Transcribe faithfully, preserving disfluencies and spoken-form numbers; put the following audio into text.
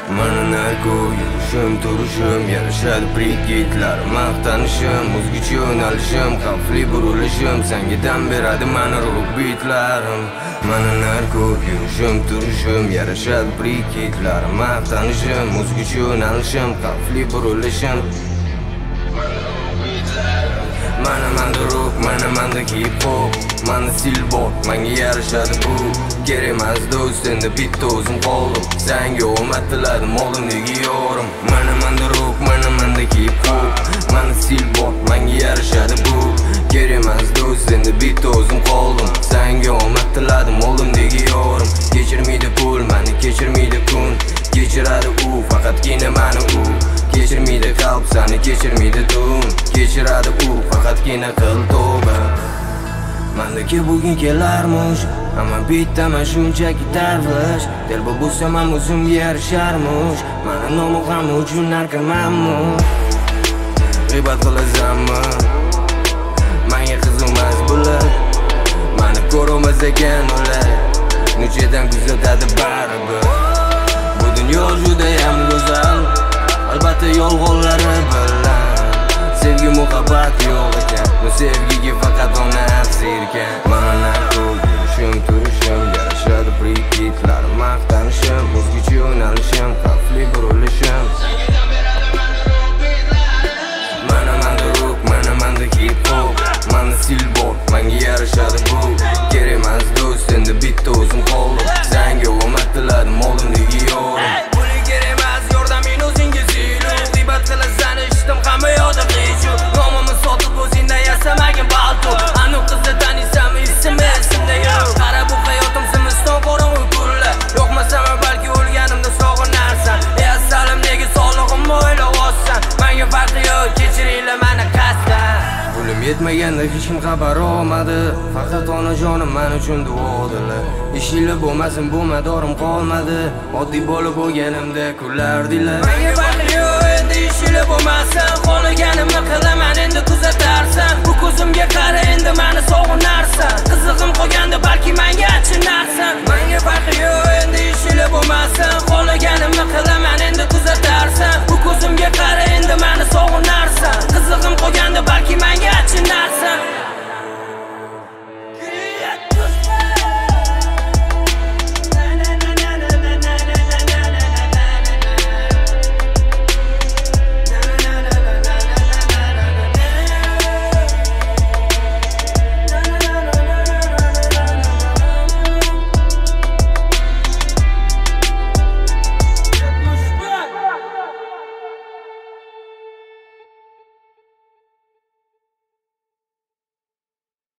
Mana narko yurishim turishim yarashadi priketlar maqtanishim o'zgacha yo'nalishim xavfli burilishim senga dam beradi mana ruh bitlarim. Mana narko yurishim turishim yarashadi priketlar maqtanishim o'zgacha yo'nalishim xavfli burilishim. Mana manda rock, mana manda hip hop, mana silbor, menga yarashadi bu. Kerak emas do'st, endi bitta o'zim qoldim. Senga omad tiladim, oldimdagi yorim. Mana manda rock, mana manda hip hop, mana silbor, menga yarashadi bu. Kerak emas do'st, endi bitta o'zim qoldim. Senga omad tiladim, oldimdagi yorim. Kechirmaydi pul, meni kechirmaydi kun. Kechiradi u, faqatgina meni u. Kechirmaydi qalb, seni kechirmaydi tun. Kechiradi u, faqatgina qil tavba. Mendagi bugun kelarmish, ammo bittaman shunchaki darvish. Telba bo'lsam ham o'zimga yarisharmish. Meni nomim ham uchun narkomanmi? G'iybat qilasanmi? Menga qiziqmas bular. Meni ko'rolmas ekan ular. Nechadan kuzatadi baribir. Bu dunyo juda ham go'zal. Albatta yolg'onlari bilan. Sevgi muhabbat yo'q ekan. Bu sevgiga faqat ona afsirkan. Mana narko yurishim turishim yarashadi priketlar maqtanishim o'zgacha yo'nalishim xavfli burilishim. Mana manda rock, mana manda hip hop, mana silbor, menga yarashadi bu. Kerak emas do'st, endi bitta o'zim qoldim. Senga omad tiladim, oldimdagi yorim. Puli kerak emas, yordamin o'zingiz ilu. G'iybat qilasan eshitdim hamma yoqda qiyshuv. Nomimni sotib o'zingdan yasamagin baltu. Anu qizni taniysanmi, ismi esimda yo'q. Qara bu hayotim zimiston qorong'u kunlar. Yo'qmasam balki o'lganimda sog'inarsan. Ey assalam nega sog'lig'imni o'ylab olsan. Menga farqi yo'q, kechiringlar meni qasddan. Pulim yetmaganda hech kim xabar olmadi. Faqat onajonim men uchun duodilar. Ishinglar bo'lmasin, bu madorim qolmadi. Oddiy bo'lib bo'lganimda kullardilar. Menga farqi yo'q, endi ishinglar bo'lmasin, xohlaganimni